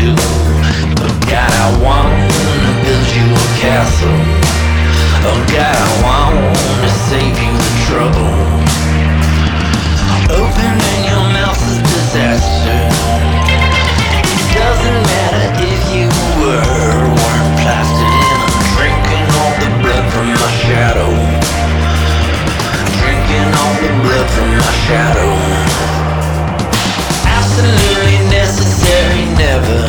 to. Oh God, I wanna build you a castle. Oh God, I wanna save you the trouble. Opening your mouth is disaster. It doesn't matter if you were or weren't plastered in. I'm drinking all the blood from my shadow. Drinking all the blood from my shadow. Absolutely necessary, never.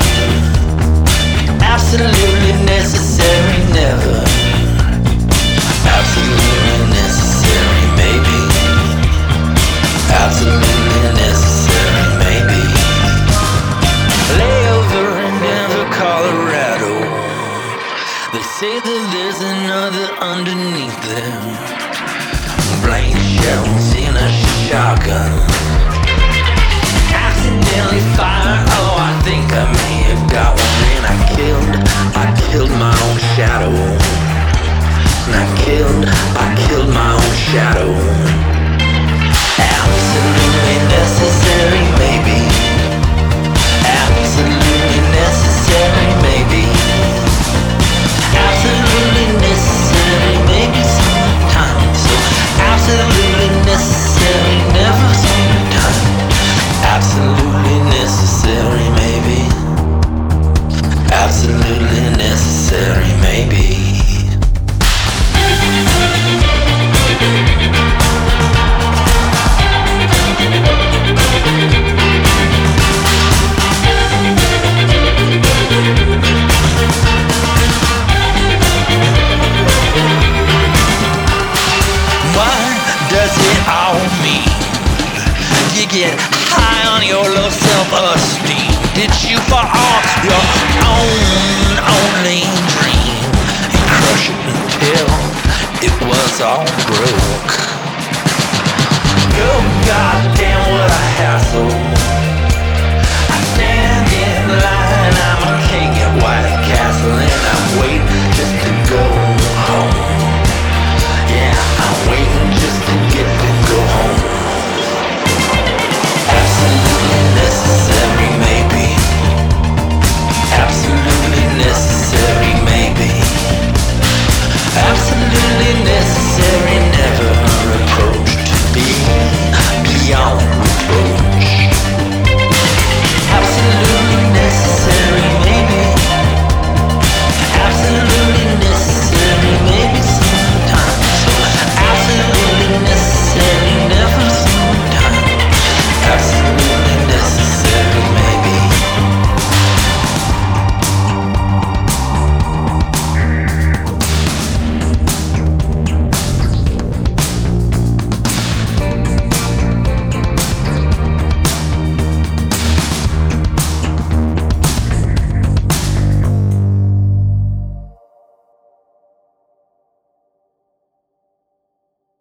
Absolutely necessary, never. Absolutely necessary, maybe. Absolutely necessary, maybe. Layover in Denver, Colorado. They say that there's another underneath them. Blank shells in a shotgun. Accidentally fire, oh I think I may have got one. And I killed my own shadow. And I killed my own shadow. Absolutely necessary, maybe. Absolutely necessary, maybe. Absolutely necessary, maybe sometimes. So absolutely necessary, never sometime. Absolutely necessary, maybe. Absolutely necessary, maybe. Does it all mean you get high on your low self-esteem?